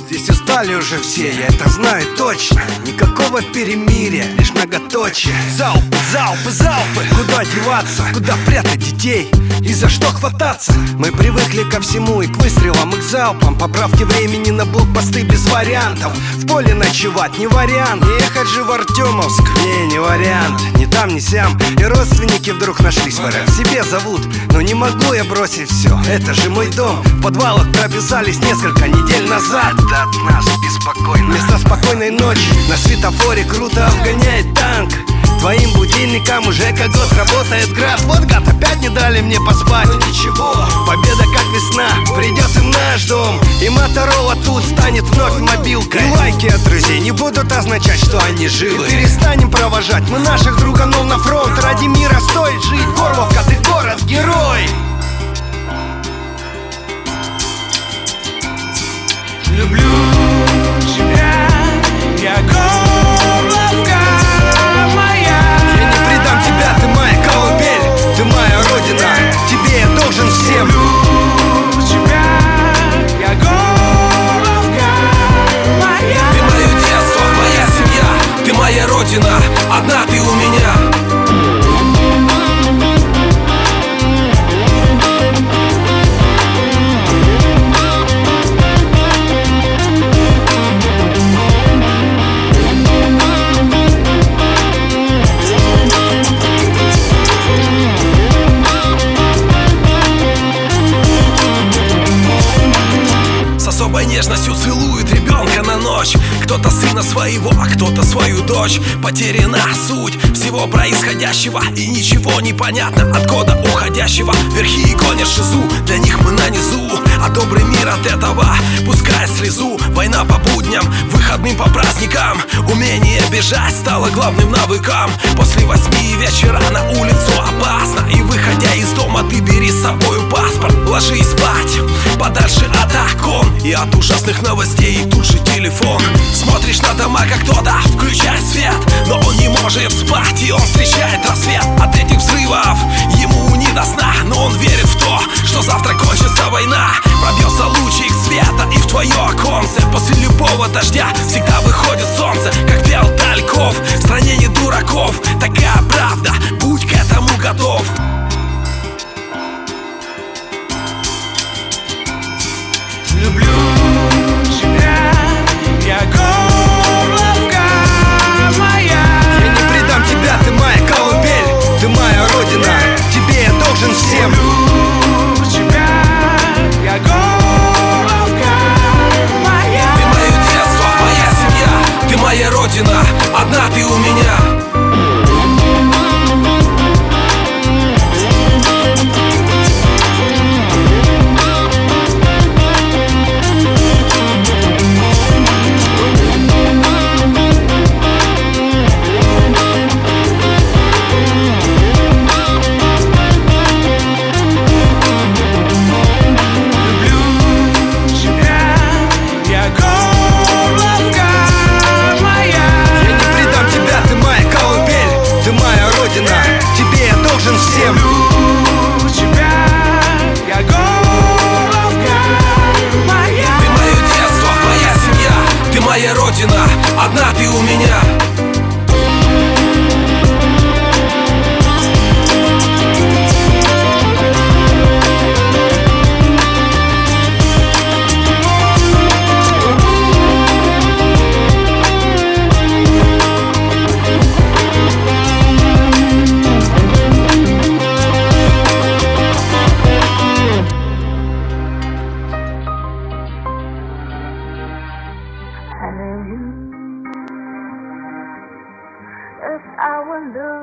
Здесь устали уже все, я это знаю точно. Никакого перемирия, лишь многоточие. Залпы, залпы, залпы. Куда деваться, куда прятать детей и за что хвататься? Мы привыкли ко всему, и к выстрелам, и к залпам. Поправки времени на блокпосты без вариантов. В поле ночевать не вариант. Не ехать же в Артемовск, не вариант. Ни там, ни сям. И родственники вдруг нашлись в РФ. Себе зовут, но не могу я бросить все. Это же мой дом. В подвалах прописались несколько недель назад. Это от нас беспокойно. Вместо спокойной ночи на светофоре круто обгоняет танк. Твоим будильникам уже как год работает град. Вот гад, опять не дали мне поспать. Но ничего, победа как весна придет и в наш дом. И Моторола тут станет вновь мобилкой. И лайки от друзей не будут означать, что они живы. И перестанем провожать мы наших друганов на фронт. Ради мира стоит жить, Горловка, ты город-герой. Люблю тебя, я Горловка моя. Я не предам тебя, ты моя колыбель, ты моя родина. Тебе я должен всем. Люблю тебя, я Горловка моя. Ты мое детство, моя семья, ты моя родина, одна ты у меня. Особой нежностью целует ребенка на ночь. Кто-то сына своего, а кто-то свою дочь. Потеряна суть всего происходящего, и ничего не понятно от года уходящего. Верхи гонят шизу, для них мы на низу. А добрый мир от этого пускает слезу. Война по будням, выходным по праздникам. Умение бежать стало главным навыком. После 8 вечера на улицу опасно, и выходя из дома ты бери с собой паспорт. Ложись спать подальше от окон и от ужасных новостей, и тут же телефон. Смотришь на дома, как кто-то включает свет, но он не может спать, и он встречает рассвет. От этих взрывов ему не до сна, но он верит в то, что завтра кончится война. Пробьется лучик света и в твое оконце. После любого дождя всегда выходит солнце. Как пел Тальков, в стране не дураков. Такая правда, будь к этому готов. Люблю тебя, я Горловка моя. Я не предам тебя, ты моя колыбель, ты моя родина. Тебе я должен всем. Люблю тебя, я Горловка моя. Ты мое детство, моя семья, ты моя родина, одна ты у меня. Тебе я должен всем. Люблю тебя, я Горловка моя. Ты мое детство, моя семья, ты моя родина, одна ты у меня. If I were losing